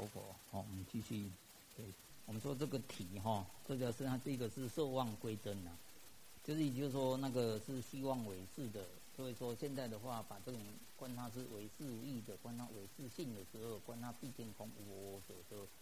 佛。我们继续，我们说这个体这个是它第一个是色妄归真啊，就是也就是说那个是希望为是的，所以说现在的话，把这种观它是为是无义的，观它为是性的时候，观它毕竟空无我所，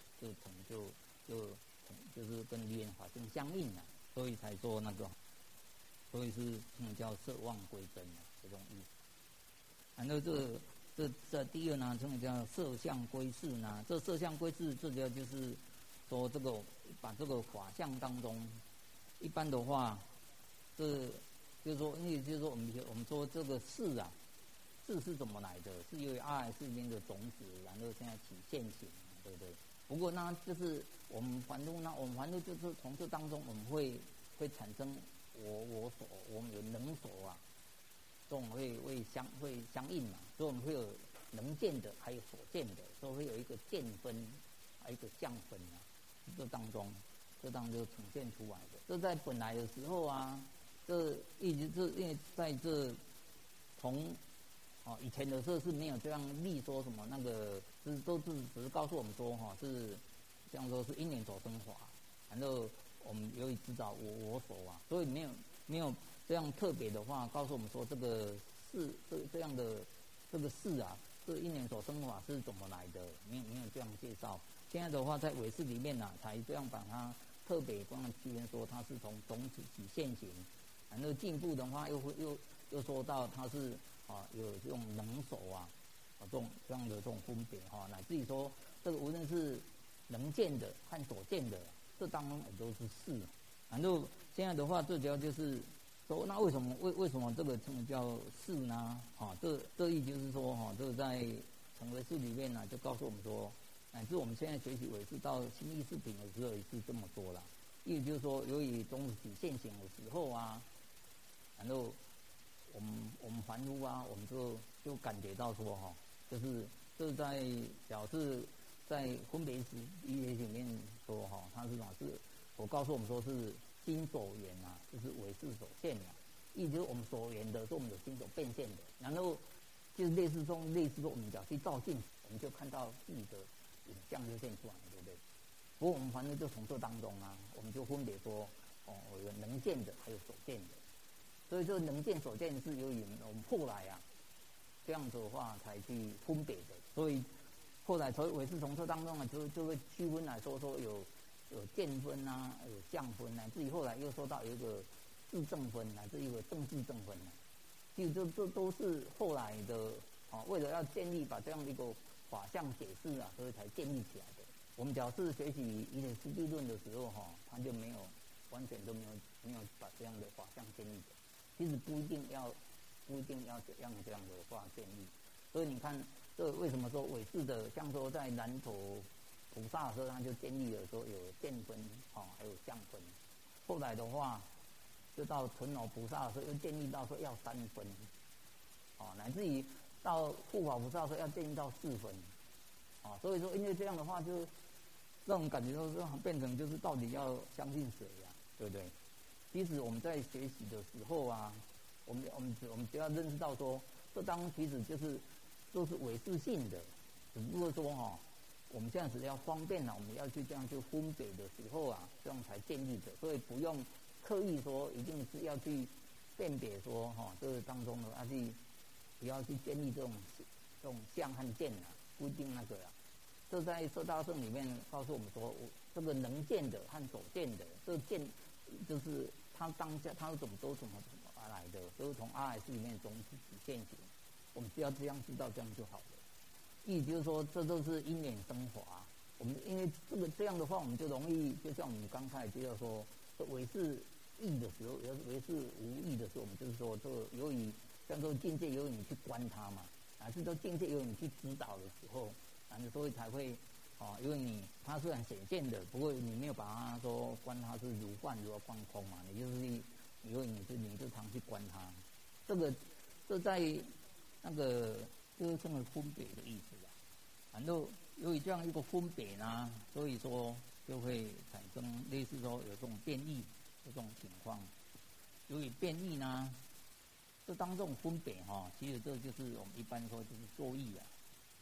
就是跟离缘法性相应了，所以才说那个，所以是叫色妄归真的这种意思。然后这第二呢，这个叫色相归是呢。这色相归是，这个就是说这个把这个法相当中，一般的话，这就是说，因为就是说我们说这个是啊，是怎么来的？是由于阿赖世间的种子，然后现在起现行，对不对？不过呢，就是我们凡夫就是从这当中，我们会产生我们有能所啊。这种会相应嘛，所以我们会有能见的，还有所见的，所以会有一个见分，还有一个相分啊。这当中就呈现出来的。这在本来的时候啊，这一直是因为在这从以前的时候是没有这样立说什么那个，只是告诉我们说是这样说是因缘所生法，然后我们由于知道我所啊，所以没有。这样特别的话，告诉我们说这个是这样的这个事啊，这因缘所生法是怎么来的？没有这样介绍。现在的话，在唯识里面呢，才这样把它特别光区分说它是从种子起现行，然后进一步的话又说到它是有这种能手啊，这样的这种分别乃至于说这个无论是能见的和所见的，这当中也都是事。然后现在的话，最主要就是。那为什么这个叫事呢？这意就是说这个在成唯识里面呢，就告诉我们说，乃至我们现在学习唯识到新义四品的时候也是这么说了。意思就是说，由于种子起现行的时候啊，然后我们凡夫啊，我们就感觉到说就是在表示在分别识里面说它是我告诉我们说是。心所缘啊，就是唯识所现啊，意思就是我们所缘的是我们的心所变现的，然后就是类似说我们脚去照镜子，我们就看到自己的影像就现出来，对不对？不过我们反正就从这当中啊，我们就分别说有能见的，还有所见的，所以这能见所见是由于我们后来啊这样子的话才去分别的，所以后来所以唯识从这当中啊就会区分来说有见分啊，有相分啊，至于后来又说到有一个自证分啊，这一个正自证分啊，其实这都是后来的为了要建立把这样的一个法相解释啊，所以才建立起来的。我们假设学习一点实地论的时候他就完全都没有把这样的法相建立的。其实不一定要这样的法建立。所以你看，这为什么说唯识的，像说在南投菩萨的时候，他就建立了说有见分还有相分。后来的话，就到屯罗菩萨的时候，又建立到说要三分，乃至于到护法菩萨的时候要建立到四分，所以说因为这样的话，就让我们感觉到说变成就是到底要相信谁呀，对不对？其实我们在学习的时候啊，我们只要认识到说，这当中其实都是唯识性的，只不过说我们这样子要方便我们要去这样去分别的时候啊，这样才建立的，所以不用刻意说一定是要去辨别说这个当中的不要去建立这种相和见啊，不一定那个这在色大圣里面告诉我们说，这个能见的和所见的，这个见就是他当下他怎么而来的，都是从阿赖世里面种子起现行，我们只要这样知道这样就好了。意思就是说，这都是因缘生法。我们因为这样的话，我们就容易，就像我们刚才提到说，唯是义的时候，唯是无义的时候，我们就是说，这个由于像这个境界由于你去观它嘛，还是说境界由于你去指导的时候，然后所以才会因为它虽然显现的，不过你没有把它说观它是如幻如幻空嘛，你就是由于你就常去观它，这在那个。就是这么分别的意思啦。然后由于这样一个分别呢，所以说就会产生类似说有这种变异这种情况。由于变异呢，这当这种分别其实这就是我们一般说就是作意啊。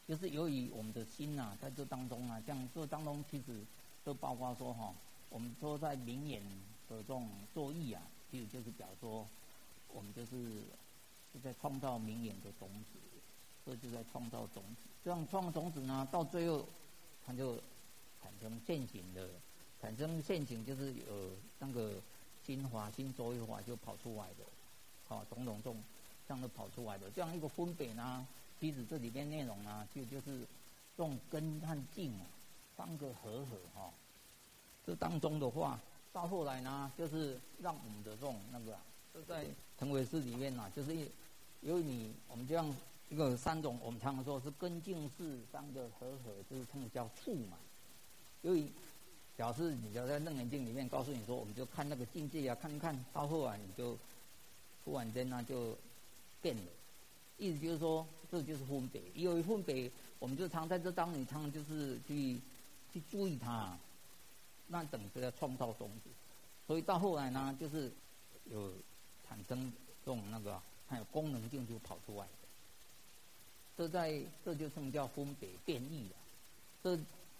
就是由于我们的心啊，在这当中啊，像这当中其实都包括说我们说在明眼的这种作意啊，其实就是表示说，我们就是在创造明眼的种子，这就在创造种子。这样创造种子呢，到最后它就产生现行的，产生现行就是有那个心法、心作意法就跑出来的，种种这样都跑出来的。这样一个分别呢，其实这里面内容呢，就是用根和茎三个合这当中的话，到后来呢，就是让我们的这种那个，就在成唯识里面呢，就是由于我们这样一个三种，我们常常说是根茎式三个合，就是称叫处嘛。由于表示你就在楞严经里面告诉你说，我们就看那个境界啊，看看到后来你就突然间呢就变了，意思就是说这就是分别。由于分别，我们就常在这当你常就是去注意它，那等着要创造种子。所以到后来呢，就是有产生这种那个还有功能性就跑出来的。这就称叫分别变异了。这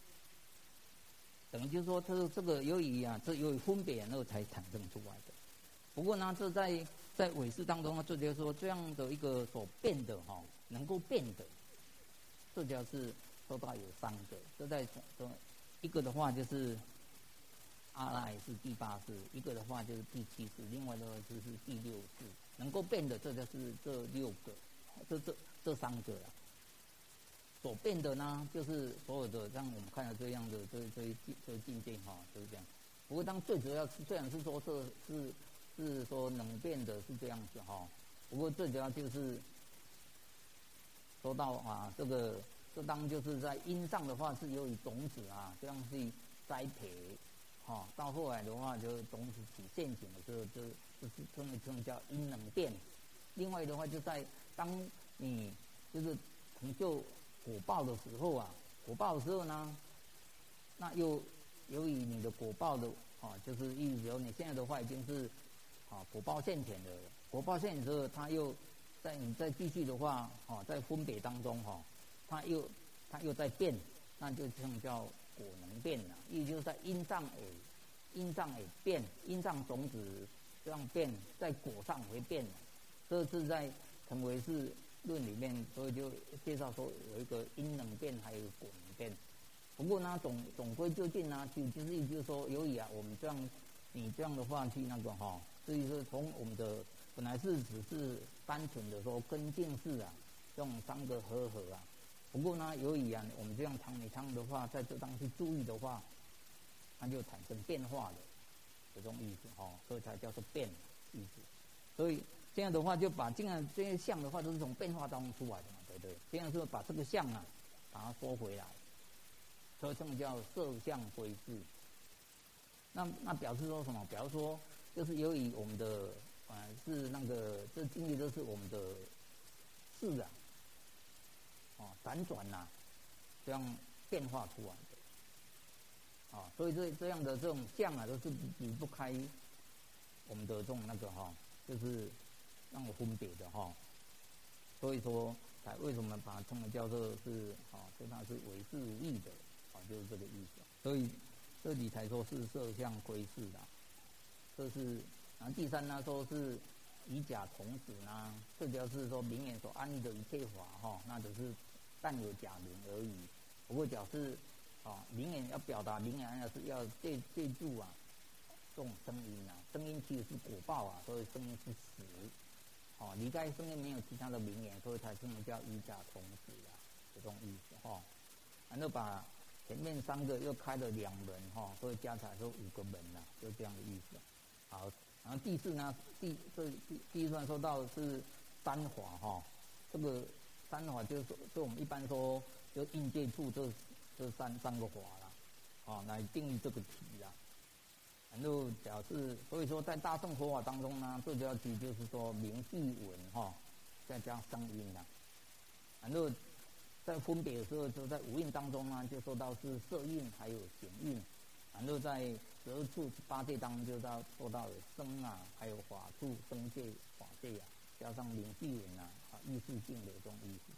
等于就是说，这个由于分别然后才产生出来的。不过呢，这在唯识当中呢，这就是说这样的一个所变的能够变的，这就是说到有三个。这在一个的话就是阿赖是第8识，一个的话就是第7识，另外的话就是第6识。能够变的，这就是这6个，这3个了。所变的呢，就是所有的像我们看到这样的这境界就是这样。不过当最主要虽然是说是说能变的是这样子不过最主要就是说到这当就是在因上的话是由于种子这样去栽培到后来的话就种子起现行的时候就是称叫因能变。另外的话就在当你就是成就果报的时候呢，那又由于你的果报的就是意思你现在的话已经是果报现前的，果报现前之后，它又你再继续的话在分别当中它又在变，那就称叫果能变了。意思就是在因上也变，因上种子这样变，在果上会变。这是在成唯识论里面，所以就介绍说有一个因能变，还有一个果能变。不过呢，总归究竟呢，就是说，由于我们你这样的话去那个所以说从我们的本来是只是单纯的说根茎式这种3个合。不过呢，由于我们这样常的话，在这当去注意的话，它就产生变化的这种意思所以才叫做变意思。所以这样的话，就把这些相的话都是从变化当中出来的嘛，对不对？这样是把这个相把它缩回来，所以这种叫色相归识。那表示说什么？表示说就是由于我们的是那个这经历都是我们的识辗转这样变化出来的所以这样的这种相都是离不开我们的这种那个就是让我分别的所以说为什么把它称为叫做是说它是唯识无异的就是这个意思。所以这里才说是色相归识的。这是然后第3呢，说是以假从实呢，这就是说明眼所安立的一切法那只是但有假名而已。不过假是明眼要表达明眼是要借助这种声音声音其实是果报所以声音是实离开声音没有其他的名言，所以才这么叫以假从实这种意思然后把前面3个又开了2门所以加起来说5个门就这样的意思。好，然后第4呢，第一段说到是3法这个3法就是我们一般说就应界处这三个法了来定义这个题啦。然后表示，所以说在大乘佛法当中呢，最主要题就是说名句文再加上声音然后在分别的时候，就在五蕴当中呢，就说到是色蕴还有行蕴。然后在12处8界当中，就说到有声还有法处、声界、法界加上名句文意识性的这种意思。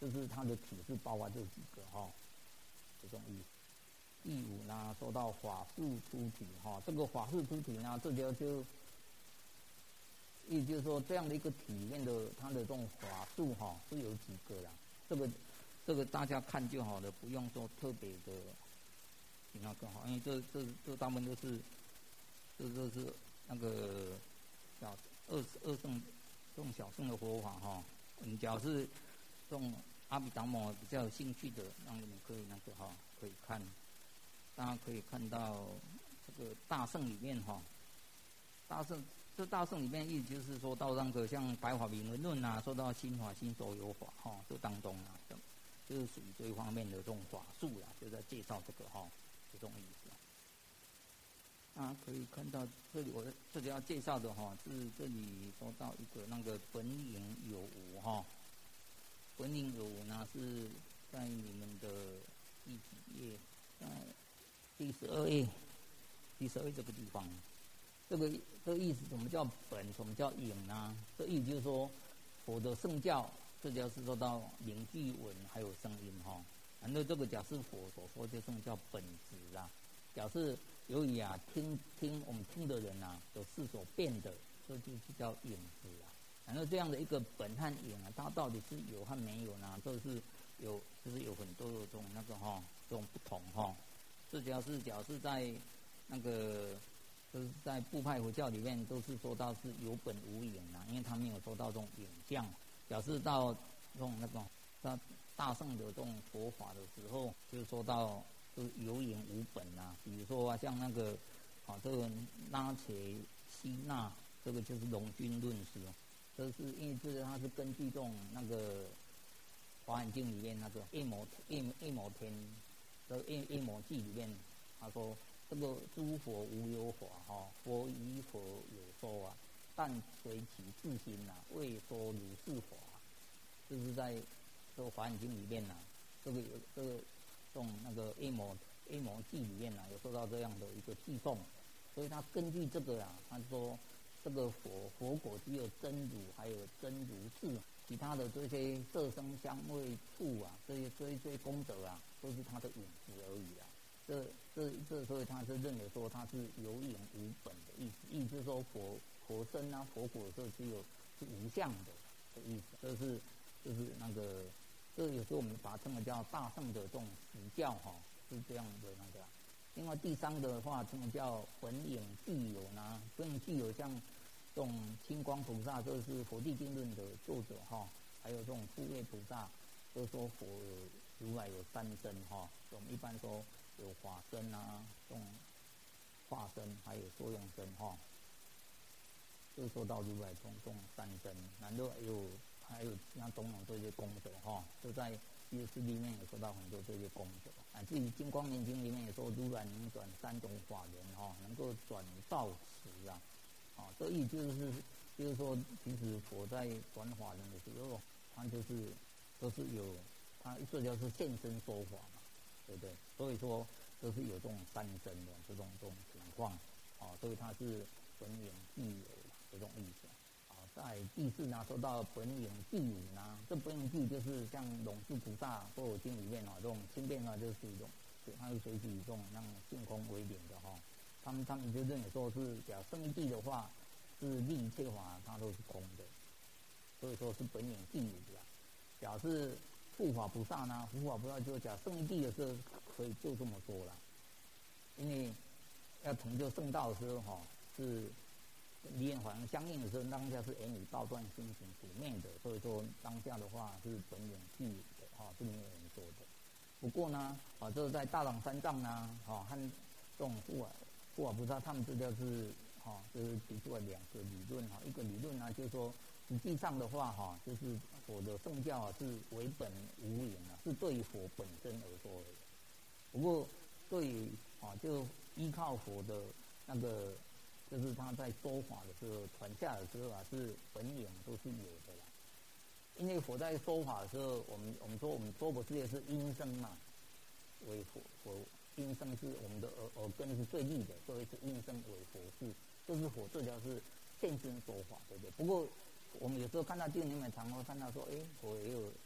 就是它的体是包括这几个这种意思。第五呢，说到法术出体这个法术出体呢，这就也就是说这样的一个体里面的它的这种法术是有几个啦。这个大家看就好了，不用说特别的那个因为这大部分都是这是那个小二圣这种小圣的佛法你只要是这种阿毗达摩比较有兴趣的，让你们可以那个可以看，大家可以看到这个大圣里面大圣里面意思就是说到那个像《白话明文论》说到心法、心所有法这当中就是属于这一方面的这种法术就在介绍这个这种意思。可以看到这里我这里要介绍的是这里说到一个那个本影有无本影有无呢是在你们的第几页？在第12页，第12页这个地方。这个意思什么叫本，什么叫影呢？这意思就是说佛的圣教，这就是说到凝聚文还有声音然后这个假设佛所说就叫本质假设由于我们听的人有事所变的，这就叫影子然后这样的一个本和影它到底是有和没有呢？就是有很多的这种那个这种不同这假设在那个就是在部派佛教里面都是说到是有本无影因为他没有说到这种影像。表示到这种那种大圣的这种佛法的时候，就是说到就是有影无本比如说像那个这个拉切希那，这个就是龙君论师这是因为这个它是根据这种那个华严经里面那个夜摩天的夜摩记里面，他说这个诸佛无有法佛以佛有说但随其自心未说如是法。就是在这个华严经里面这个有这种那个夜摩记里面有说到这样的一个记诵，所以他根据这个他说这个佛果只有真如还有真如是，其他的这些色声香味触这些功德都是他的影子而已所以他是认为说他是有影无本的意思，意思是说佛身佛果是只有是无相的意思，就是那个这有时候我们把它称为叫大圣的这种实教是这样的那个。另外第三的话称为叫本影具有本影具有像这种清光菩萨，这是佛地经论的作者还有这种富岳菩萨，都说佛如来有三身我们一般说有法身这种化身还有作用身就说到如来这种三身，然后还有其他种种这些功德就在第四里面也说到很多这些功德至于金光明经里面也说如来能转三种法轮能够转造持这意就是说其实佛在转法轮的时候他都是有他这就是现身说法对不对？所以说都是有这种三身的这种情况所以他是本影具有这种意思在第四说到本影具有这本影具就是像龙树菩萨《般若经》里面这种轻便就是一种，它是随以这种让性空为领的他们就认为说是假圣义谛的话是立一切法它都是空的，所以说是本影具有的。假是护法菩萨护法菩萨就讲圣义谛的时候可以就这么说了，因为要成就圣道的时候是离眼法相相应的时候，当下是言语道断心行所灭的，所以说当下的话是本影具有的是没有人说的。不过这在大朗三藏和这种护法菩萨他们这就是就是提出了两个理论一个理论就是说实际上的话就是佛的圣教是为本无影是对于佛本身而说的。不过对于就依靠佛的那个就是他在说法的时候传下的时候是本影都是有的啦。因为佛在说法的时候，我们说我们娑婆世界是音声为佛音声是我们的耳根是最利的，所以是音声为佛事，就是佛这条是现身说法，对不对？不过我们有时候看到经里面常会看到说，佛也有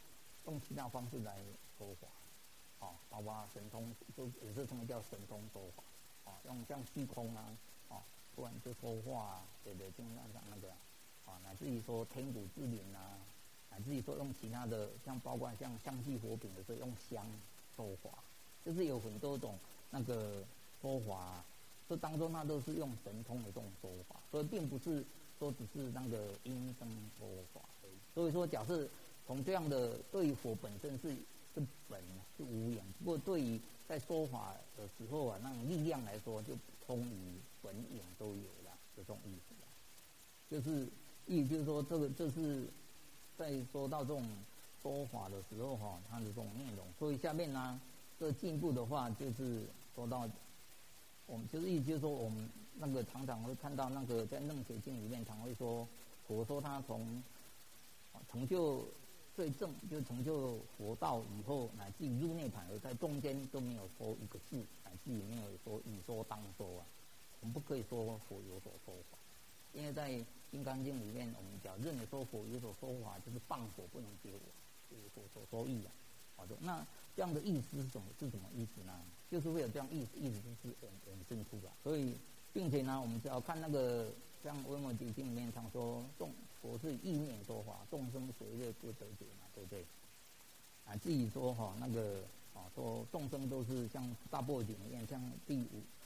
用其他方式来说法，包括神通，就也是他们叫神通说法，用像虚空啊，不然就说话啊，对，就那个，乃至于说天鼓之灵啊，乃至于说用其他的，像包括像香气火饼的时候用香说法，就是有很多种那个说法，这当中它都是用神通的这种说法，所以并不是说只是那个音声说法而已。所以说，假设从这样的对于佛本身是本是无影，不过对于在说法的时候啊，那种力量来说，就通于本影都有了这种意思。就是就是说，这是在说到这种说法的时候它的这种内容。所以下面呢，这进一步的话就是说到，我们就是就是说，我们那个常常会看到那个在《楞伽经》里面，常会说佛说他从成就最正，就成就佛道以后，乃至于入涅槃，而在中间都没有说一个字，乃至于没有说以说当说啊，我们不可以说佛有所说法。因为在《金刚经》里面，我们讲认为说佛有所说法，就是谤佛不能接我，就是所说义啊。那这样的意思是什么意思呢？就是会有这样意思就是衍生出来。所以，并且呢，我们只要看那个像《维摩诘经》里面常说，佛是意念说法，众生随乐各得解嘛，对不对？至于说那个说众生都是像大般若经里面，像第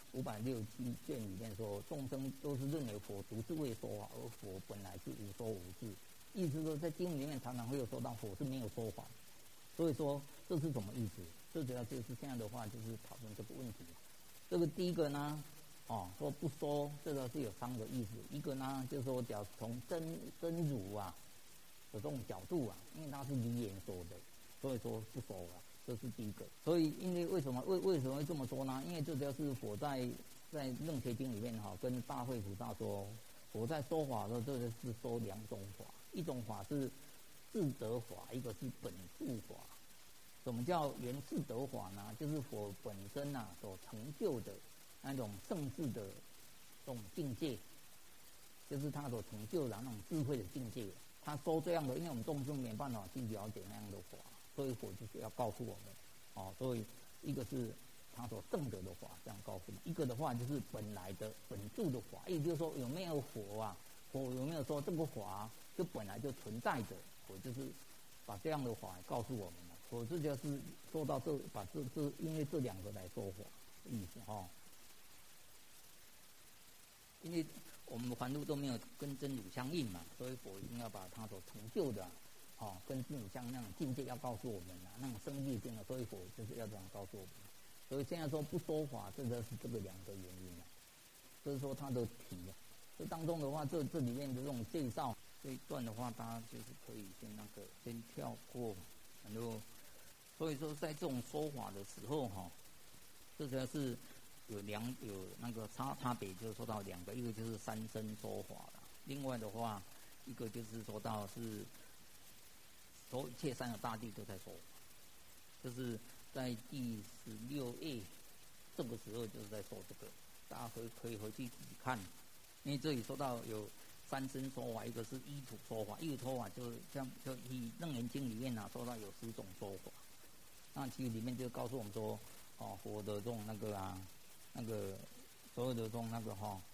567卷里面说，众生都是认为佛独自为说法，而佛本来是无说无字。意思说，在经里面常常会有说到佛是没有说法，所以说这是什么意思？最主要就是现在的话，就是讨论这个问题。这个第一个呢，说不说，这个是有3个意思。一个呢，就是说，假如从真如啊的这种角度啊，因为它是离言说的，所以说不说了。这是第一个。所以，因为为什么会这么说呢？因为这主是佛在楞伽经里面跟大慧菩萨说，佛在说法的时候，这是说2种法，一种法是自得法，一个是本住法。什么叫原自得法呢？就是佛本身所成就的那种圣智的这种境界，就是他所成就的那种智慧的境界。他说这样的，因为我们众生没办法去了解那样的法，所以佛就是要告诉我们，所以一个是他所证得的法，这样告诉我们；一个的话就是本来的本住的法，也就是说有没有佛啊？佛有没有说这个法就本来就存在着？佛就是把这样的法告诉我们了。佛这就是说到把因为这2个来说法的意思因为我们凡夫都没有跟真如相应嘛，所以佛一定要把他所成就的跟真如相那种境界要告诉我们那种生界境所以佛就是要这样告诉我们。所以现在说不说法，这个是这个2个原因就是说他的题这当中的话，这里面的这种介绍这一段的话，大家就是可以先跳过，然后所以说在这种说法的时候这主要是有那个差别，就是说到2个，一个就是三身说法了，另外的话一个就是说到是说一切3个大地都在说，就是在第16页这个时候就是在说这个，大家可以回去自己看，因为这里说到有3身说法，一个是依土说法，依土说法就以楞严经里面说到有10种说法，那其实里面就告诉我们说佛的这种那个所有的这种他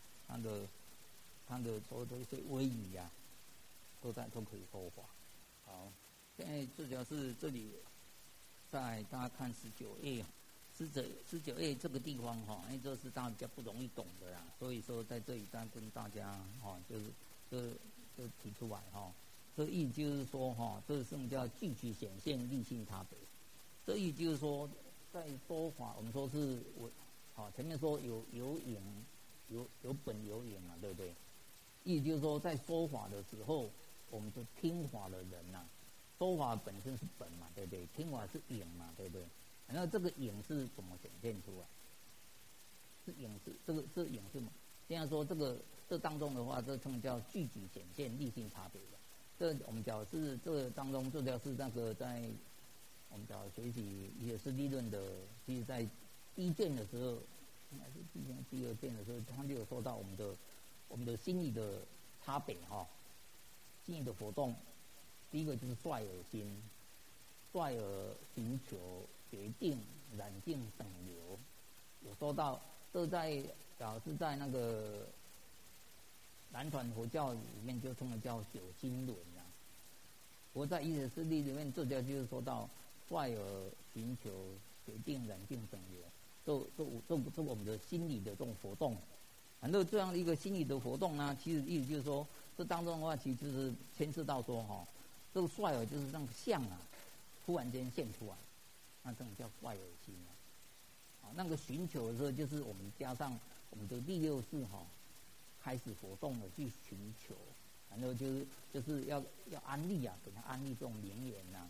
的所有的一些威仪都可以说法。好，现在最主要是这里在大家看19页，19页这个地方因为这是大家比较不容易懂的啦，所以说在这里再跟大家就是提出来这意就是说这是叫具体显现立性差别。这意就是说在说法，我们说是前面说有影有本有影嘛，对不对？意就是说在说法的时候，我们就听法的人说法本身是本嘛，对不对？听法是影嘛，对不对？然后这个影是怎么显现出来？是影是这影是嘛？现在说这当中的话，这称叫具体显现立性差别的。这我们讲是这个当中，这条是那个在我们讲学习也是理论的，其实在第1卷的时候，应该是第2卷的时候，他就有说到我们的心理的差别心理的活动。第一个就是率尔心， 率而寻求决定染净等流，有说到这在表示在那个南传佛教里面就称为叫九心轮啊。不过在一切事例里面，这就是说到率而寻求决定染净等流，这我们的心理的这种活动。反正这样的一个心理的活动呢，其实意思就是说，这当中的话，其实就是牵涉到说这个率而就是那个相啊，突然间现出来，那这种叫率而心啊。那个寻求的时候，就是我们加上我们的第六识开始活动的去寻求，然后就是要安立啊，给他安立这种名言呐。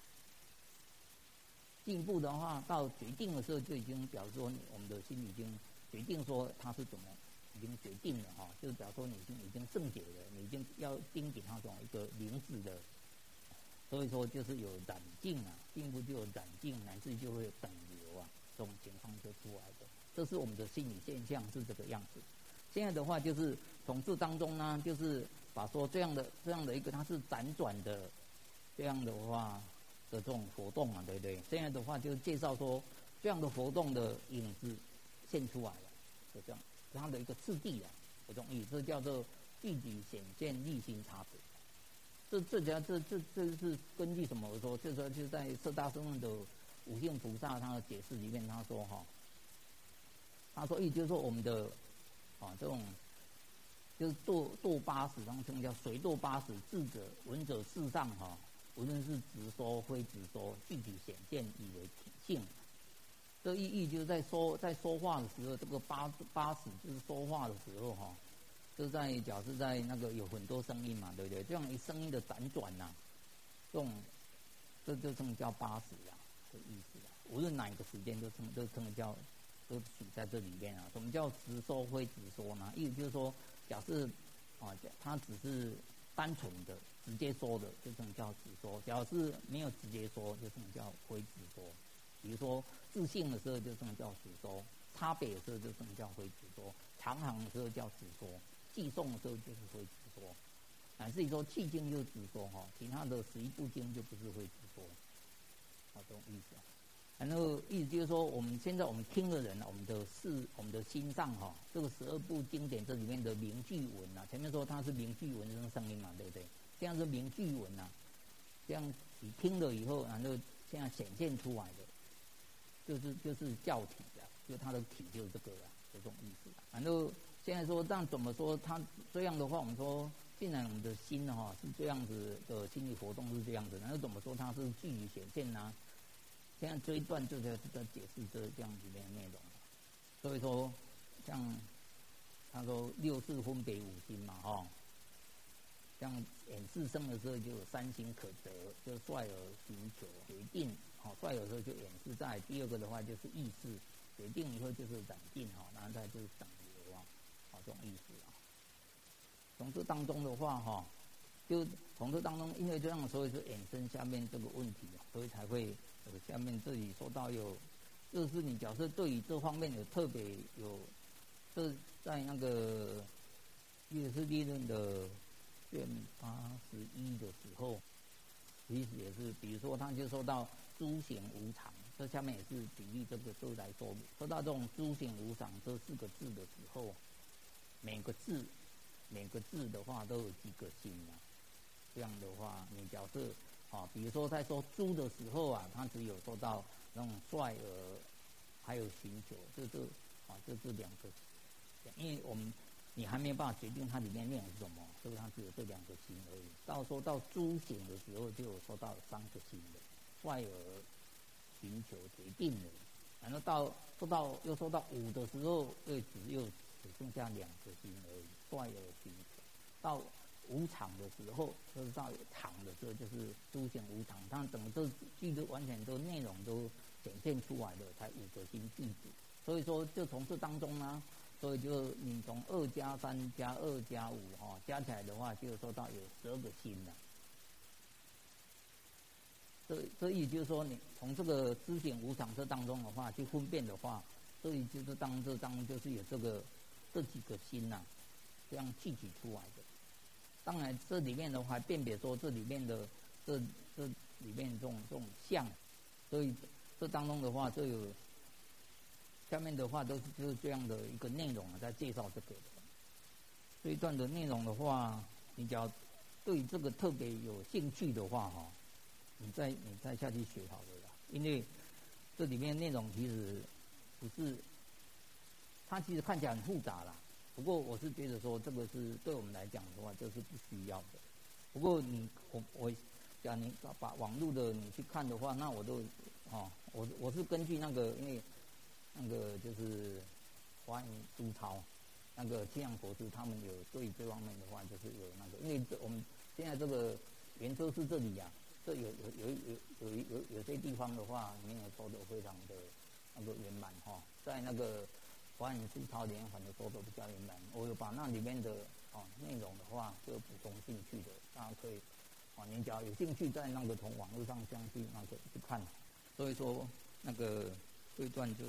进一步的话，到决定的时候，就已经表示说我们的心已经决定说它是怎么，已经决定了就是表示说你已经正解了，你已经要盯紧它这种一个灵智的，所以说就是有染净啊，进一步就有染净，乃至就会有等流啊，这种情况就出来的。这是我们的心理现象是这个样子。现在的话就是从这当中呢，就是把说这样的一个它是辗转的这样的话的这种活动啊，对不对？现在的话就介绍说这样的活动的影子现出来了，就这样它的一个次第啊，这种意思，这叫做具体显现立心差别。这是根据什么说？这时候就在色大圣论的五性菩萨他的解释里面，他说意思就是说我们的这种就是堕八识，当中叫随堕八识，智者闻者事上无论是直说非直说，具体显现以为体性。这意义就是在说话的时候，这个八识就是说话的时候就是在假设在那个有很多声音嘛，对不对？这样一声音的辗转呐，这就称叫八识啊的意思啊。无论哪一个时间都称叫都属在这里面啊。什么叫直说非直说呢？意思就是说，假设他只是单纯的直接说的，就称叫直说；假设没有直接说，就称叫非直说。比如说自性的时候就称叫直说，差别的时候就称叫非直说，常行的时候叫直说，寄送的时候就是非直说，乃至于说契经就是直说其他的11部经就不是非直说，这种意思啊。然后意思就是说，我们现在听的人我们的心上这个12部经典这里面的名句文前面说它是名句文这种声音嘛，对不对？这样是名句文这样你听了以后，然后现在显现出来的。就是教体啊，就它的体就是这个这种意思。然后现在说，但怎么说它这样的话，我们说，既然我们的心是这样子的心理活动是这样子，然后怎么说它是具体显现呢？现在这一段就在解释这样子的内容。所以说，像他说六识分别五心嘛，像眼视生的时候就有3心可得，就率而寻求决定。率而时候就眼视在，第二个的话就是意识决定以后就是染净然后再就是等流这种意思从这当中的话就从这当中，因为这样所以是衍生下面这个问题所以才会下面这里说到就是你假设对于这方面有特别有，这在那个也是理论的卷81的时候，其实也是，比如说他就说到诸行无常，这下面也是举例这个都来说明。说到这种诸行无常这4个字的时候，每个字的话都有几个心这样的话，你假设比如说在说诸的时候他只有说到那种率而还有寻求，这2个，因为你还没有办法决定它里面内容是什么，所以它只有这2个心而已。说到诸行的时候，就有说到3个心的。率而寻求决定了，然后又说到无的时候，只剩下2个心而已，率而寻求。到无常的时候，就是到常的时候，就是诸行无常。它整个这句都完全都内容都显现出来的，才5个心具足。所以说，就从这当中呢，所以就你从2加3加2加5加起来的话，就说到有12个心了。所以就是说，你从这个知行无常这当中的话，去分辨的话，所以就是当中就是有这几个心这样具体出来的。当然，这里面的话，辨别说这里面的这里面这种相，所以这当中的话，就有下面的话就是这样的一个内容在介绍这个的。这一段的内容的话，你只要对这个特别有兴趣的话你再下去学好了啦，因为这里面内容其实不是，它其实看起来很复杂啦。不过我是觉得说，这个是对我们来讲的话，这是不需要的。不过我讲你把网络的你去看的话，那我都我是根据那个，因为那个就是华严书抄，那个清扬国师他们有对这方面的话，就是有那个，因为我们现在这个圆州市这里这有些地方的话，没有说的非常的那个圆满在那个华严书抄里面，反正说的比较圆满。我有把那里面的内容的话，就补充进去的，大家可以你只要有兴趣，在那个从网络上这样去那个去看。所以说那个这一段就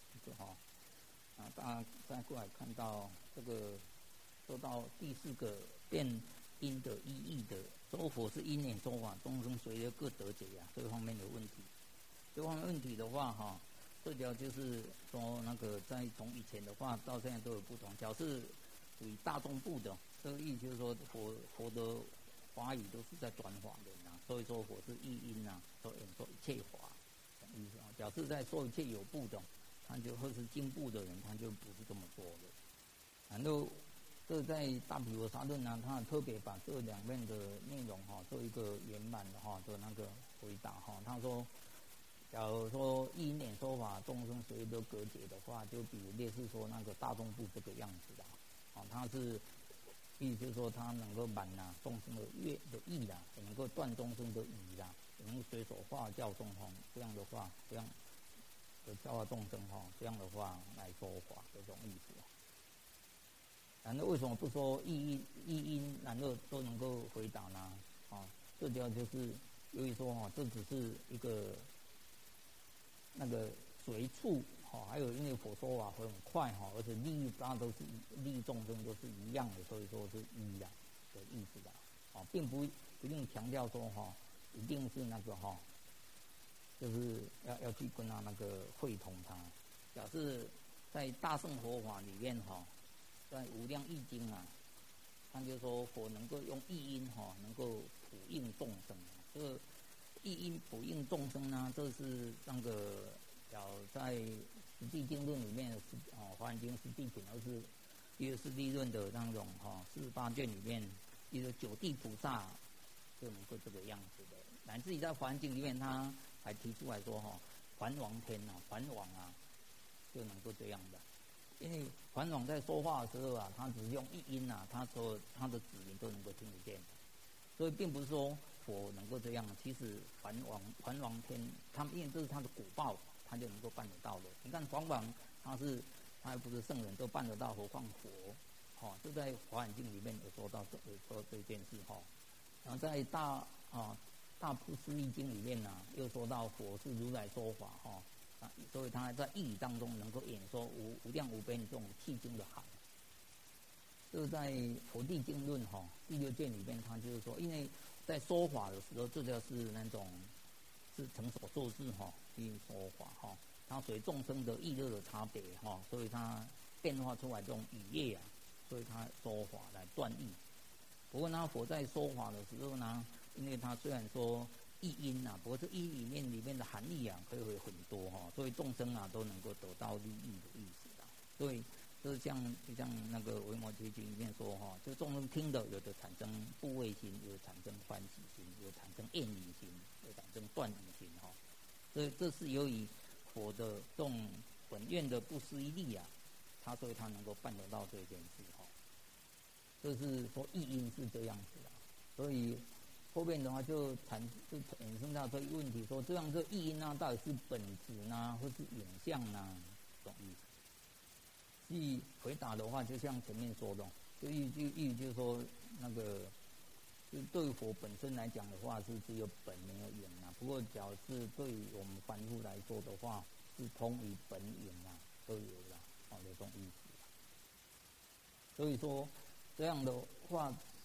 大家再过来看到这个说到第4个变因的意义的，说佛是因缘说法，众生随着各得解这方面有问题。这方面问题的话这条就是说那个在从以前的话到现在都有不同。假设属于大众部的，这个意思就是说佛的法语都是在转法轮所以说佛是意因所演说一切法的意思假设在说一切有部的，他就或是经部的人，他就不是这么说的。然后这在大毗婆沙论他特别把这两面的内容做一个圆满的的那个回答他说，假如说依因缘说法，众生随都隔解的话，就比如类似说那个大众部这个样子他是意思就是说他能够满众生的意也能够断众生的疑也能够随手化教众这样的话，这样的教化众生这样的话来说法这种意思然后为什么不说意因然后都能够回答呢这条就是由于说这只是一个那个随处还有因为佛说法会很快而且利益大家都是利益众生都是一样的，所以说是一的意思并不一定强调说一定是那个就是要去跟他那个会同他。假设在大乘佛法里面在无量义经他就说佛能够用义因能够普应众生。这个义因普应众生呢，这是那个在实际经论里面华严经实际品而是第二次立论的那种48卷里面，一个九地菩萨就能够这个样子的。乃至于在华严经里面，他还提出来说梵王天梵王就能够这样的。因为梵王在说话的时候他只是用一音他说他的子民都能够听得见，所以并不是说佛能够这样。其实梵王天他们因为这是他的果报，他就能够办得到的。你看梵王他又不是圣人，都办得到，何况佛就在华严经里面有说到这件事然后在大普思议经里面又说到佛是如来说法所以他在义理当中能够演说无量无边这种气经的海。就是在佛地经论第6卷里面，他就是说，因为在说法的时候，这就是那种是成所作事去说法它随众生的意乐的差别所以它变化出来这种语业所以它说法来断义。不过呢，佛在说法的时候呢，因为他虽然说义因不过这义里面的含义可以很多所以众生都能够得到利益的意思所以就像那个维摩诘经里面说就众生听的，有的产生怖畏心，有的产生欢喜心，有的产生厌离心，有的产生断疑心所以这是由于佛的这种本愿的不思议力所以他能够办得到这件事这是说义因是这样子所以后面的话就衍生到这一个问题，说这样这义因到底是本质呢，或是影像呢？这种意思。至于回答的话，就像前面说的，就就是说那个，就对佛本身来讲的话，是只有本没有影不过，假如是对于我们凡夫来说的话，是通于本影都有的这种意思。所以说这样的话，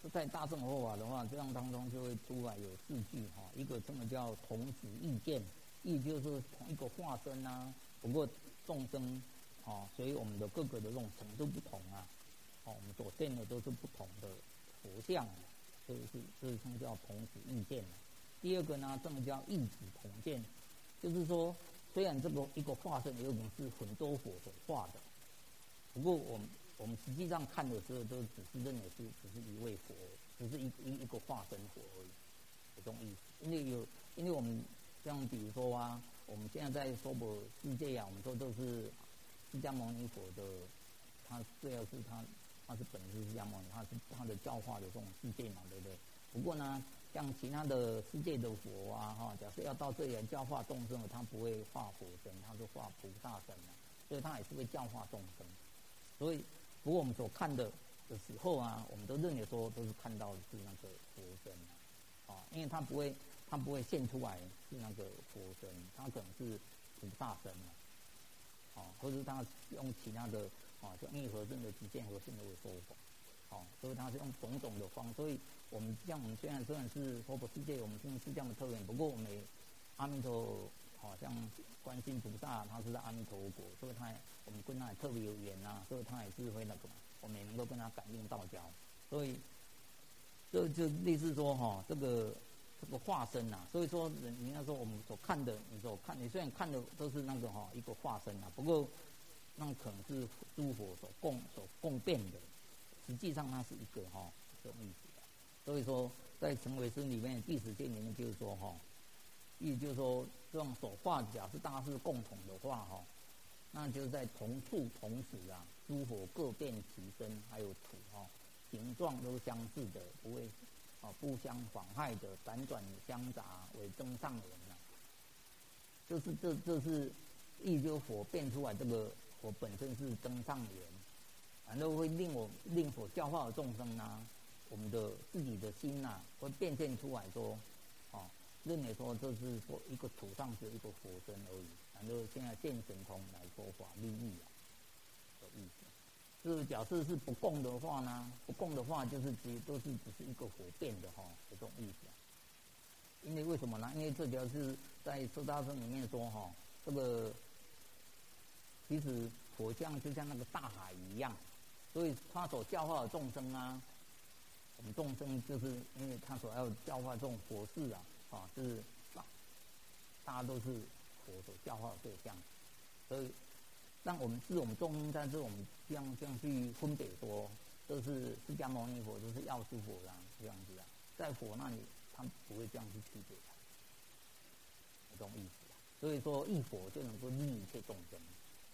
在大乘佛法的话，这样当中就会出来有4句哈，一个这个叫同质异见，异就是同一个化身啊，不过众生所以我们的各个的这种程度不同啊，我们所见的都是不同的佛像，所以这叫同质异见。第二个呢，这个叫异子同见，就是说虽然这个一个化身有可能是很多佛所化的，不过我们实际上看的时候，都只是认为只是一位佛，只是一个化身佛而已，这种意思。因为我们像比如说啊，我们现在在娑婆世界啊，我们说都是释迦牟尼佛的，他最后是他是本是释迦牟尼，他的教化的这种世界嘛，对不对？不过呢，像其他的世界的佛啊，假设要到这里来教化众生，他不会化佛身，他是化菩萨身啊，所以他也是会教化众生。所以，不过我们所看的时候啊，我们都认为说都是看到的是那个佛身因为他不会现出来是那个佛身，他可能是菩萨身或者是他用其他的像密合身的、极限合身的说法，所以他是用种种的方，所以我们虽然是娑婆世界，我们是这样的特点，不过我们阿弥陀像观世音菩萨，他是在阿弥陀国，所以我们跟他也特别有缘啊，所以他也是会那个嘛，我们也能够跟他感应道交，所以这就类似说这个化身啊，所以说人家说我们所看的，你虽然看的都是那个一个化身啊，不过那可能是诸佛所共变的，实际上它是一个这种意思的。所以说在成唯识里面第10件里面就是说意思就是说这种所化，假设大家是共同的话那就是在同处同时啊，诸佛各变其身，还有土形状都相似的，不会不相妨害的，辗转相杂为增上缘就是这是意就是佛变出来，这个佛本身是增上缘，然后会令所教化的众生呢，我们的自己的心会变现出来说认为说这是说一个土上只有一个佛身而已，然后现在现神通来说法利益的意思。就是假设是不共的话呢，就是只是一个佛变的这种意思。因为为什么呢？因为这条是在四大僧里面说这个其实佛像就像那个大海一样，所以他所教化的众生啊，我们众生就是因为他所要教化这种佛事就是大家都是佛所教化的对象，所以让我们众生，但是我们这样去分别说，这是释迦牟尼佛，这是药师佛这样子在佛那里他不会这样去区别这种意思所以说一佛就能够利益一切众生，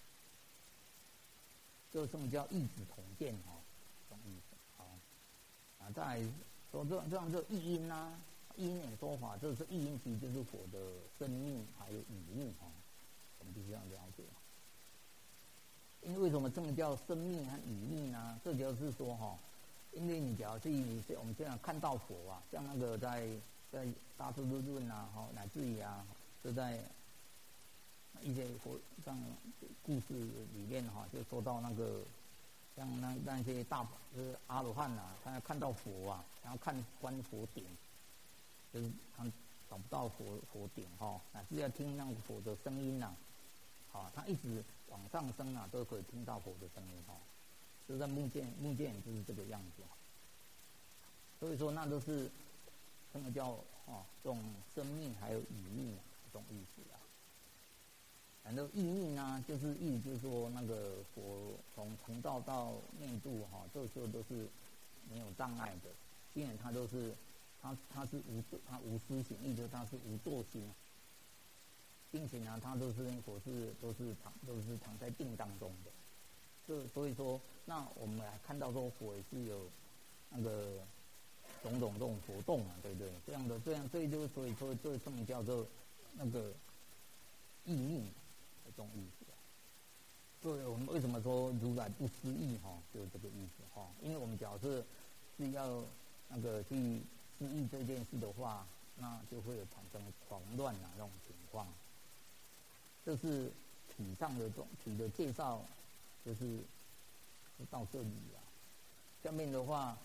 就这么叫异子同见这种意思再来说这样就异因异因的说法，这是异因其实就是佛的生命还有语命我们必须要了解因为为什么这么叫生命和语命呢？这就是说因为你假如是我们这样看到佛像那个在大智度论乃至于就在一些佛像故事里面就说到那个像那些就是阿罗汉他要看到佛然后观佛顶，就是他找不到佛顶乃至要听那个佛的声音他一直往上升都可以听到佛的声音就在梦见就是这个样子所以说那都是这个叫这种生命还有语命这种意思然后意命就是意思就是说那个佛从成道到灭度这时候都是没有障碍的，因为他都是他是他无私行，意思他是无作心，并且他都是佛都是藏在定当中的。所以说，那我们来看到说佛也是有那个种种这种活动对不对？所以所以说这种叫做那个意命这种意思所以我们为什么说如来不思议就是这个意思因为我们假设是要那个去思议这件事的话，那就会有产生狂乱这种情况。这是体上的体的介绍，就是到这里下面的话，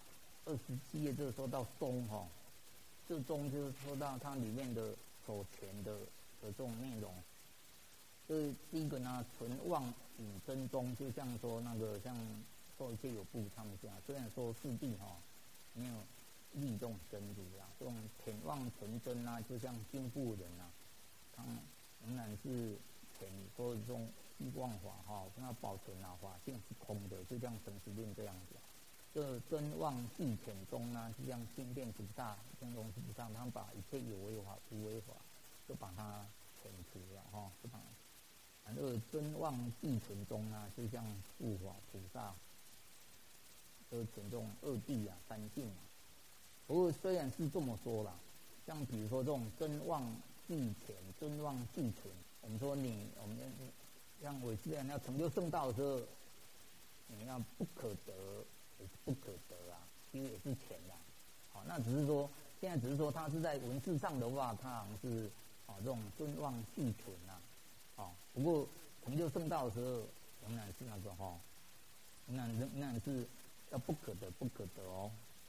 27页就说到中哈，这中就是说到它里面的所前的这种内容。这第一个呢，存妄引真中，就像说那个像受一切有部他们讲，虽然说四谛哈没有立这种真如啦，这种潜妄成真啊，就像经部人啊，他仍然是潜说这种虚妄法哈，那保存啊法性是空的，就像成实论这样子。这真妄即潜中呢，就像心变菩萨、真龙菩萨，他们把一切有为法、无为法都把它遣除了哈，就把。然后真妄即存中啊，就像护法菩萨，都存这种二谛啊、三性啊。不过虽然是这么说啦，像比如说这种真妄即潜、真妄即存，我们说我们像我既然要成就圣道的时候，你要不可得也是不可得啊，因为也是潜啊。好，那只是说现在只是说它是在文字上的话，它好像是这种真妄即存啊。不过成就圣道的时候，仍然是那个仍然是要不可得，不可得哦。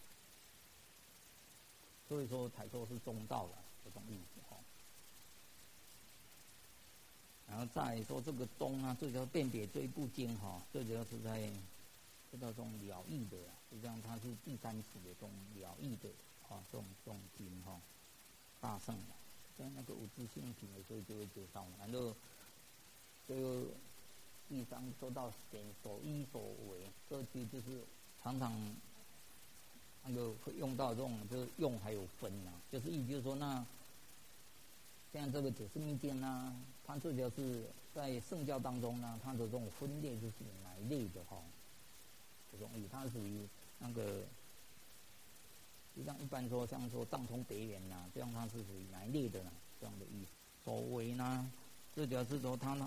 所以说才说是中道了这种意思哈。然后再说这个中啊，最主要辨别这一部经哈，最主要是在说到这种了义的，实际上它是第三史的这种了义的这种经哈，大圣的，在那个五字性品的时候就会介绍，然后。这个第三说到显所依所为，这句就是常常那个会用到这种，就是用还有分啊，就是意思就是说，那像这个解释密经呢，它最主要是在圣教当中呢，它的这种分裂就是哪一类的哈，这种意，它属于那个，就像一般说像说藏通别圆呐，这样它是属于哪一类的呢？这样的意思。所为呢？最主要是说它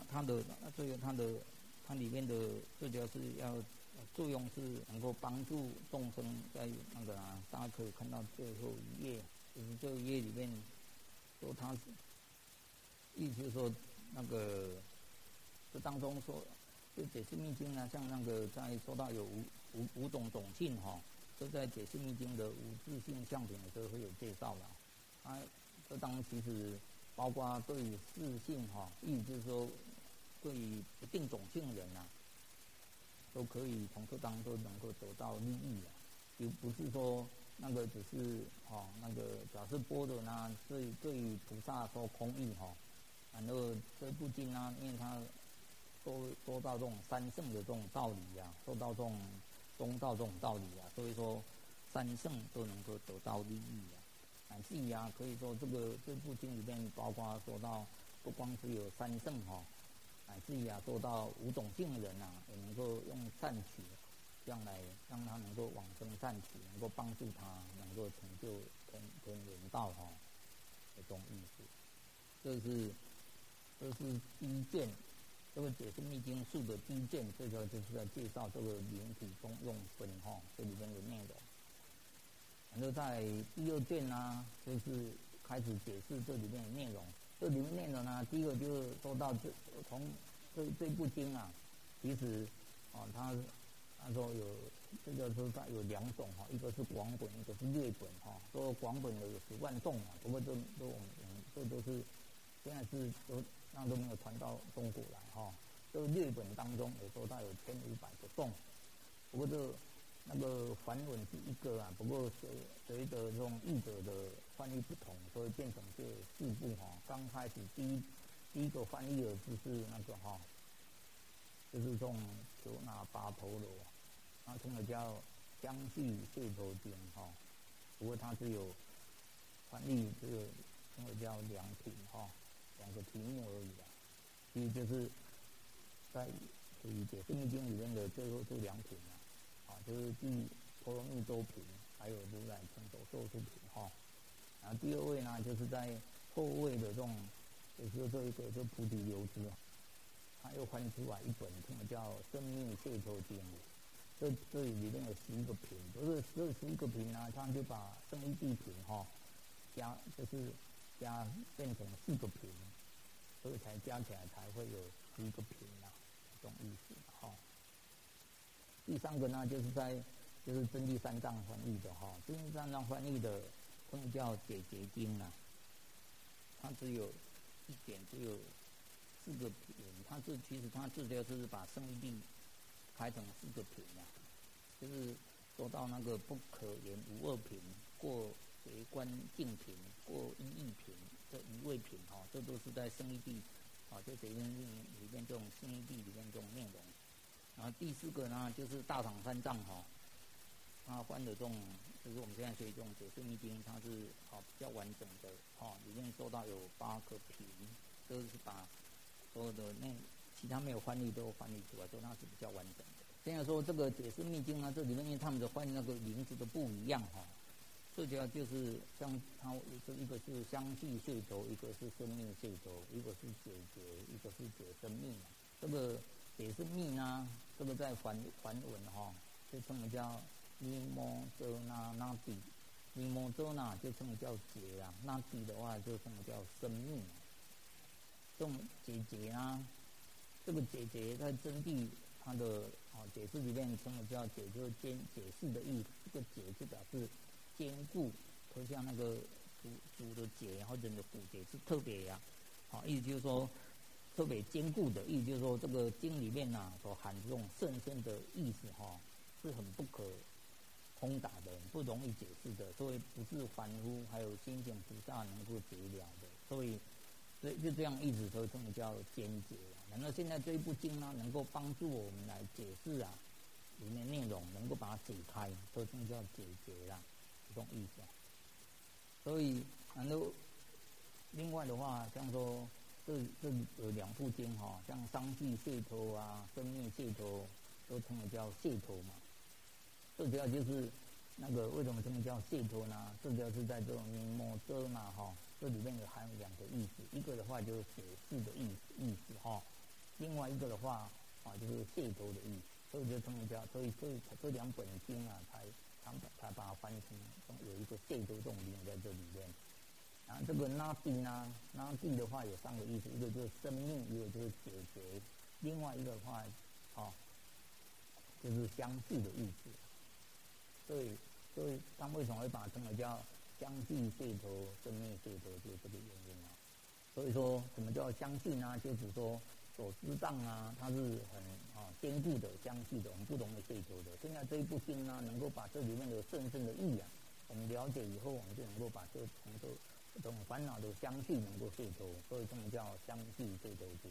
里面的最主要是要作用是能够帮助众生在那个大家可以看到最后一页，就是这一页里面说它是意思就是说那个这当中说就解释密经呢，像那个在说到有五种种性哈，就在解释密经的五自性相品的时候会有介绍了。这当中其实。包括对于四性哈，意思就是说，对于不定种性人啊，都可以从这当中能够得到利益啊，也不是说那个只是那个假设般若呢，对于菩萨说空义哈，然后这部经呢，因为它说到这种三圣的这种道理啊，说到这种中道这种道理啊，所以说三圣都能够得到利益啊。乃至于可以说这部经里面包括说到不光是有三圣哈，乃至于说到五种性人啊，也能够用善取，这样来让他能够往生善取，能够帮助他能够成就天人道哈，这种意思。这是第一卷，这个解释密经术的第一卷，这个就是在介绍这个灵体中用分哈，这里面的内容。然后在第二卷呢，就是开始解释这里面的内容。这里面内容呢，第一个就是说到从这部经啊，其实他说有这个说它有两种哈，一个是广本，一个是略本哈。说广本的有10万众啊，不过这都是现在是都没有传到中国来哈。这个略本当中也说它有1500个众，不过那个梵文是一个啊，不过随着这种译者的翻译不同，所以变成这4部哈。刚开始第一个翻译的就是那个就是这种求那巴陀罗，他称为叫相续解脱经哈。不过它只有翻译只有称为叫2品哈，2个题目而已啊。其实就是在属于解释密经里面的最后这2品啊。就是第波罗蜜多品，还有如来成就咒术品哈。然后第2位呢，就是在后位的这种，就是这一个就菩提流支，他又翻出来一本，称为叫《生命解脱经》。这里面有11个品，不是这11个品呢，他就把圣义地品加变成4个品，所以才加起来才会有11个品啊，这种意思哈。第3个呢，就是在就是真谛三藏翻译的哈，真谛三藏翻译的称叫解结经啊，它只有一点，只有4个品，其实它治疗就是把圣义谛开成4个品啊，就是说到那个不可言无二品，过随观境品，过一义品，这一位品哈，这都是在圣义谛啊，就这里面这种圣义谛里面这种内容。然后第4个呢，就是大唐三藏哈，他翻的这种，就是我们现在学这种解释密经，它是比较完整的里面说到有8个品，都是把所有的其他没有翻译都翻译出来，说它是比较完整的。现在说这个解释密经啊，这里面因为他们的翻译那个名字都不一样哈，这主要就是像它一个是相续解头，一个是生命解头，一个是解结，一个是解生命。这个解释密呢，这个在梵文哈，就称为叫尼摩遮那那底，尼摩遮那就称为叫结啊，那底的话就称为叫生命。这种解结啊，这个解结在真谛它的解释里面称为叫解，就是解释的意思。这个解就表示坚固，就像那个竹的节或者你的骨节是特别呀，意思就是说特别坚固的意思，就是说这个经里面所含这种甚深的意思是很不可通达的，很不容易解释的，所以不是凡夫还有心行菩萨能够解了的，所以就这样一直所以称为叫坚结。然后现在这一部经呢，能够帮助我们来解释里面内容，能够把它解开，所以称叫解结啦，这种意思。所以然后另外的话，像说这有2部经像商具解脱啊、生灭解脱，都称为叫解脱嘛。这主要就是那个为什么称为叫解脱呢？这主要是在这种尼摩遮那这里面有含2个意思，一个的话就是解释的意思另外一个的话就是解脱的意思，所以就称为叫，所以这2本经才把它翻译成有一个解脱这种灵在这里面。然后这个那地呢，那地的话有3个意思，一个就是生命，一个就是解决，另外一个的话就是相续的意思。所以他为什么会把它称为叫相续解脱、生命解脱，就是这个原因所以说什么叫相续呢？就指说所知障它是很坚固的、相续的，我们不容易解脱的。现在这一部经呢，能够把这里面的甚深的意我们了解以后，我们就能够把从这种烦恼的相续能够解脱，所以这么叫相续解脱经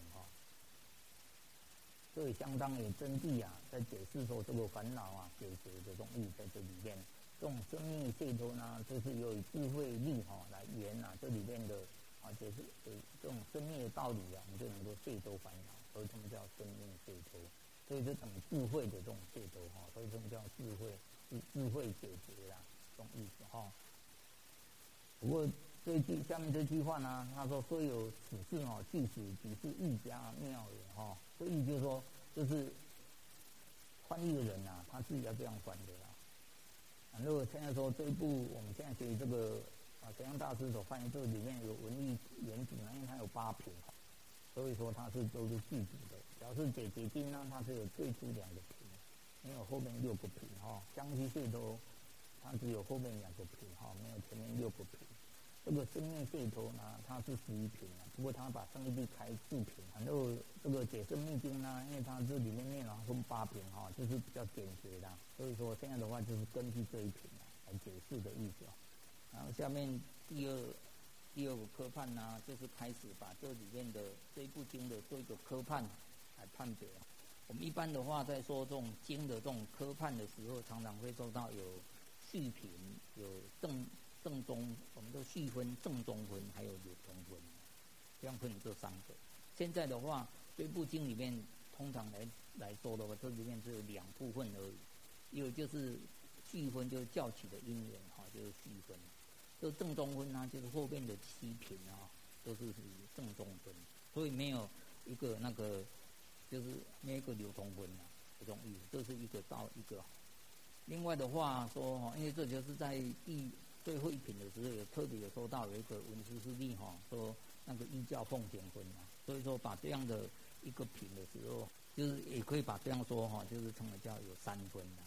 所以相当于真谛在解释说这个烦恼解决的这种意在这里面。这种生命解脱呢，就是由于智慧力来圆这里面的解释这种生命的道理我们就能够解脱烦恼，所以这么叫生命解脱。所以这种智慧的这种解脱所以这么叫智慧解决这种意思不过下面这句话呢，他说虽有此事具使即是愈加妙也所以就是说，就是翻译的人他自己要这样翻的如果现在说这一部我们现在学这个玄奘大师所翻译，这里面有文艺原主因为它有8品所以说它都是具足的。表示解结经呢，它是有最初2个品，没有后面6个品相续解脱它只有后面2个品没有前面6个品。这个生命解脱呢，它是11品不过它把生命力开4品。然后这个解释密经呢，因为它这里面内容分8品就是比较简洁的，所以说现在的话就是根据这一品来解释的意思然后下面第二个科判呢，就是开始把这里面的这一部经的做一个科判来判别。我们一般的话在说这种经的这种科判的时候，常常会说到有续品、有正宗，我们都细分正宗分还有流通分，这样分这3个。现在的话，这部经里面通常来说的话，这里面只有2部分而已。一个就是续分，就是教起的因缘就是续分。这正宗分呢，就是后面的7品都是属于正宗分，所以没有一个那个就是没有一个流通分这种意思，这是一个到一个。另外的话说因为这就是在最后一品的时候，有特别有说到有一个文殊师利说那个依教奉行分所以说把这样的一个品的时候，就是也可以把这样说就是称为叫有3分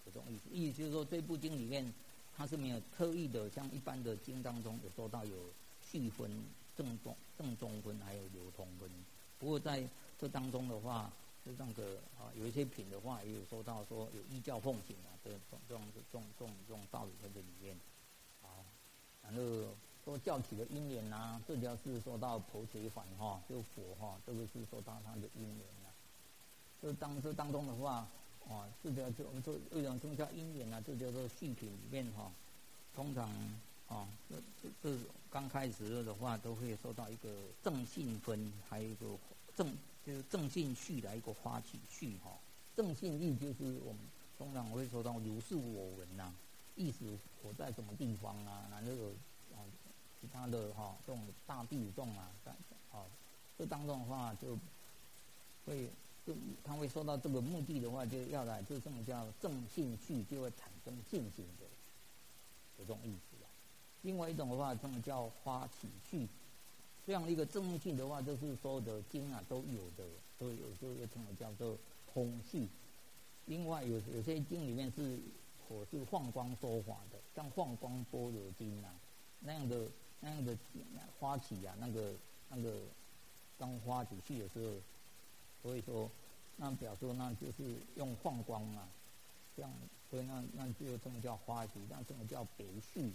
有这种意思。意思就是说，这部经里面它是没有特意的，像一般的经当中有说到有序分、正中分还有流通分。不过在这当中的话，就那个有一些品的话，也有说到说有依教奉行这种道理在这里面。然后说教起的因缘这条是说到婆伽梵就佛这个是说到他的因缘这当中的话这条就我们说为什么叫因缘这叫做序品里面通常这刚开始的话都会说到一个正信分，还有一个就是正信序的一个发起序正信义就是我们通常会说到如是我闻意思我在什么地方然后有其他的这种大地众这当中的话就他会说到这个目的的话，就要来这种叫正信序，就会产生信心的这种意思另外一种的话，这种叫发起序，这样一个正信的话，就是所有的经都有的，所以有时候又称为叫做空序。另外有些经里面是放光说法的，像《放光般若经》那样的发起那个当发起序的时候，所以说那表示那就是用放光这样，所以那就这么叫发起，那这么叫别序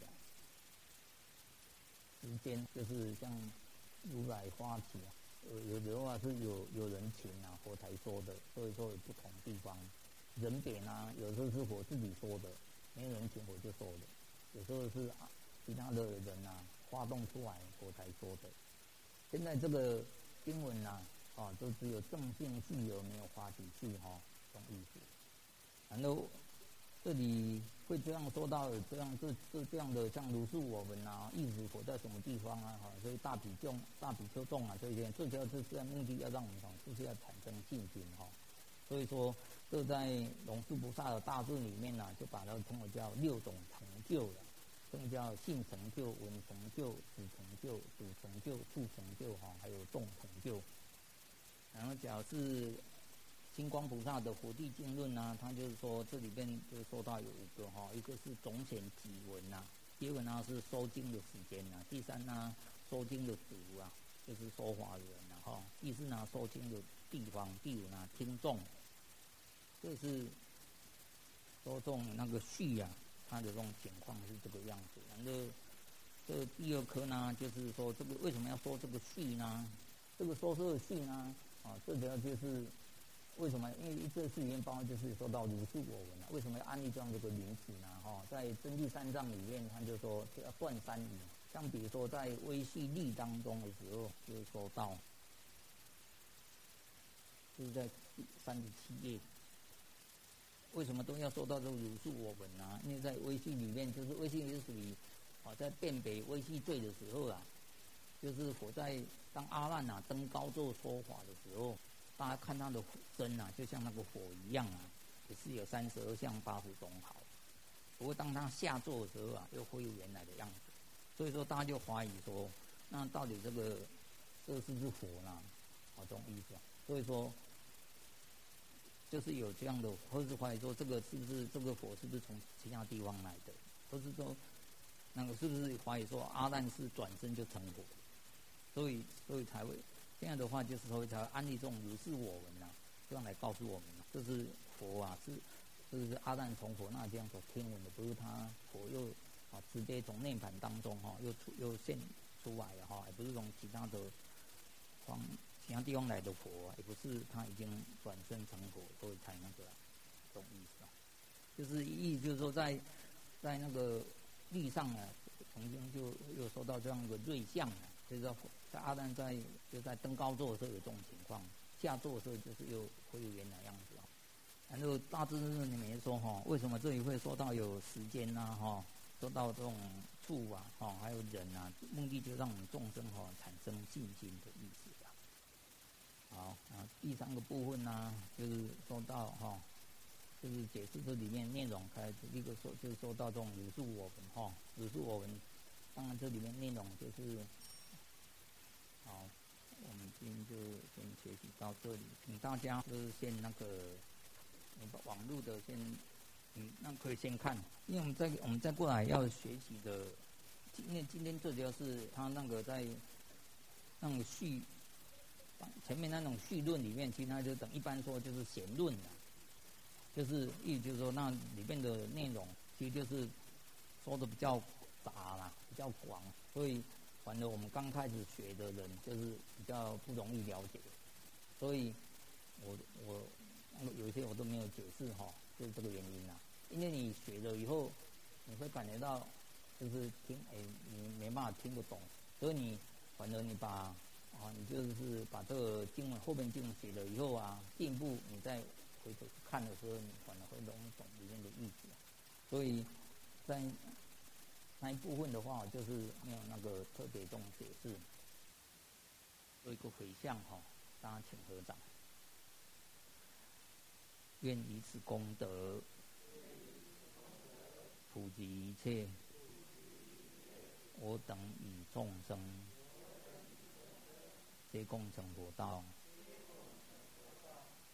时间就是像如来发起有的话是有人请佛才说的，所以说有不同地方。人别有时候是佛自己说的，没人请佛就说的；有时候是其他的人发动出来佛才说的。现在这个经文都只有正信序而没有发起序这种意思。然后这里会这样说到这样的像如是我闻意识佛在什么地方所以大比丘众这些这条是在目的要让我们就是要产生信心所以说这在龙树菩萨的大智里面就把它称为叫6种成就了，这个叫性成就、闻成就、识成就、主成就、处成就还有动成就。然后假如是星光菩萨的佛地经论他就是说这里边就说到有5个一个是总显几闻第二个是收经的时间第三收经的主就是说法人第四收经的地方，第5听众。这是说中那个序它的这种情况是这个样子。然后这第2科就是说这个为什么要说这个序呢？这个说这个序呢这主要就是为什么？因为这序里面包括就是说到如是我闻为什么要安立这样这个名词呢？在真谛三藏里面，他就说要断3疑。像比如说在微细力当中的时候，就说到，就是在第37页。为什么都要说到这个如是我闻因为在微细里面，就是微细是属于在辨别微细罪的时候就是佛在当阿难登高座说法的时候，大家看他的身就像那个火一样也是有32相8伏种好。不过当他下座的时候又恢复原来的样子。所以说大家就怀疑说，那到底这是不是佛呢？这种意思所以说就是有这样的，或是怀疑说这个是不是这个佛是不是从其他地方来的，或是说那个是不是怀疑说阿难是转身就成佛，所以才会现在的话就是说才会安立这种如是我闻这样来告诉我们这是佛是阿难从佛那这样所听闻的，不是他佛又直接从涅槃当中又现出来了也不是从其他地方来的佛也不是他已经转身成佛，所以才那个这种意思就是意思就是说在那个律上曾经就有说到这样一个瑞相就是说在阿难就在登高座的时候有这种情况，下座的时候就是又恢复原来样子然后大智论里面说为什么这里会说到有时间说到这种处还有人目的就让我们众生产生信心的意思好第3个部分就是说到就是解释这里面内容开始一个就是说到这种如是我闻如是我闻，当然这里面内容就是好，我们今天就先学习到这里，请大家就是先那个网络的先那可以先看，因为我们再过来要学习的，因为今天最主要是他那个在那种前面那种序论里面，其实他就一般说就是闲论的，就是意思就是说那里面的内容其实就是说的比较杂啦，比较广，所以反正我们刚开始学的人就是比较不容易了解，所以我有一些我都没有解释哈，就是这个原因啦。因为你学了以后，你会感觉到就是你没办法听得懂，所以反正你你就是把这个经文后面经文写了以后啊，进一步你再回头去看的时候，你反而会容易懂里面的意思。所以在那一部分的话，就是没有那个特别这种解释。做一个回向哈，大家请合掌。愿以此功德，普及一切我等与众生，皆共成佛道。